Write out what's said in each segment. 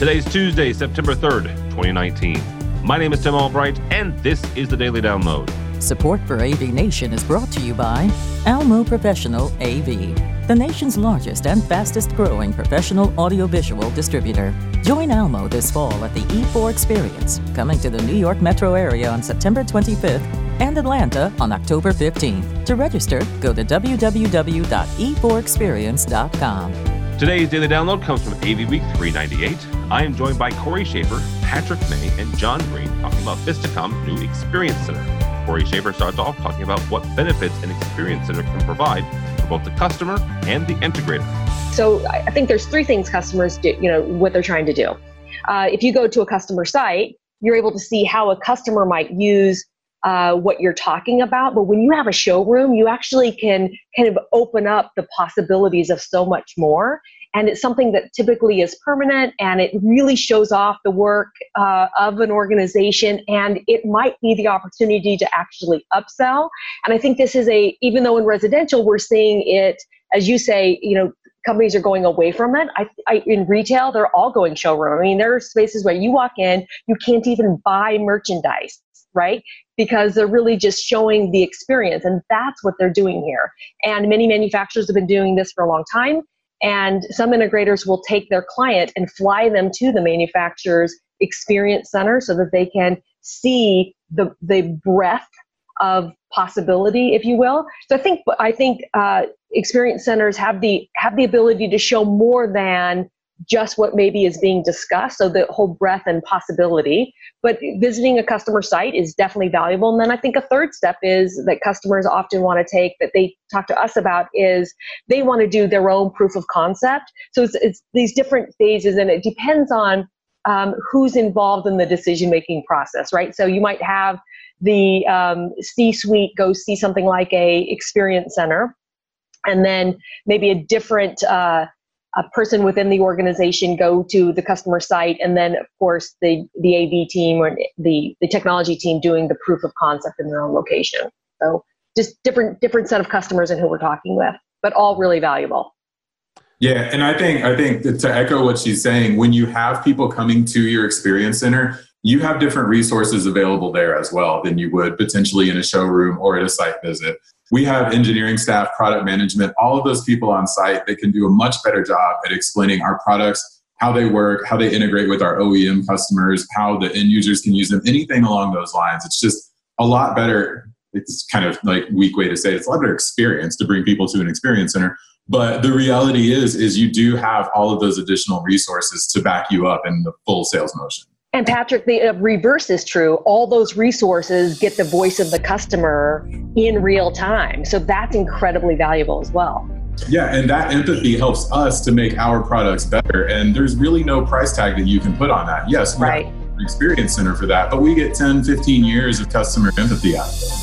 Today's Tuesday, September 3rd, 2019. My name is Tim Albright, and this is the Daily Download. Support for AV Nation is brought to you by Almo Professional AV, the nation's largest and fastest growing professional audiovisual distributor. Join Almo this fall at the E4 Experience, coming to the New York metro area on September 25th and Atlanta on October 15th. To register, go to www.e4experience.com. Today's Daily Download comes from AV Week 398. I am joined by Corey Schaefer, Patrick May, and John Green talking about Vistacom's new Experience Center. Corey Schaefer starts off talking about what benefits an Experience Center can provide for both the customer and the integrator. So I think there's three things customers do, what they're trying to do. If you go to a customer site, you're able to see how a customer might use what you're talking about. But when you have a showroom, you actually can kind of open up the possibilities of so much more. And it's something that typically is permanent, and it really shows off the work of an organization, and it might be the opportunity to actually upsell. And I think this is even though in residential we're seeing it, as you say, companies are going away from it. In retail, they're all going showroom. I mean, there are spaces where you walk in, you can't even buy merchandise, right? Because they're really just showing the experience, and that's what they're doing here. And many manufacturers have been doing this for a long time. And some integrators will take their client and fly them to the manufacturer's experience center so that they can see the breadth of possibility, if you will. So I think experience centers have the ability to show more than just what maybe is being discussed, so the whole breadth and possibility. But visiting a customer site is definitely valuable. And then I think a third step is that customers often want to take, that they talk to us about, is they want to do their own proof of concept. So it's these different phases, and it depends on who's involved in the decision-making process, right? So you might have the C-suite go see something like a experience center, and then maybe a different a person within the organization go to the customer site, and then of course the AV team or the technology team doing the proof of concept in their own location. So just different set of customers and who we're talking with, but all really valuable. Yeah, and I think that to echo what she's saying, when you have people coming to your experience center, you have different resources available there as well than you would potentially in a showroom or at a site visit. We have engineering staff, product management, all of those people on site that can do a much better job at explaining our products, how they work, how they integrate with our OEM customers, how the end users can use them, anything along those lines. It's just a lot better. It's kind of like a weak way to say it. It's a lot better experience to bring people to an experience center. But the reality is you do have all of those additional resources to back you up in the full sales motion. And Patrick, the reverse is true. All those resources get the voice of the customer in real time. So that's incredibly valuable as well. Yeah, and that empathy helps us to make our products better. And there's really no price tag that you can put on that. Yes, we have an experience center for that, but we get 10, 15 years of customer empathy out of it.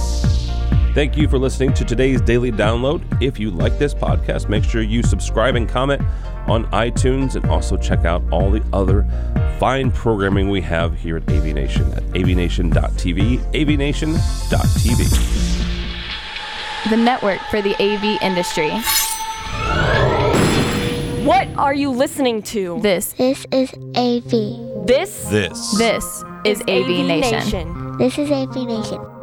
Thank you for listening to today's Daily Download. If you like this podcast, make sure you subscribe and comment on iTunes, and also check out all the other fine programming we have here at AV Nation at avnation.tv, avnation.tv. The network for the AV industry. What are you listening to? This is AV. This is AV Nation. This is AV Nation.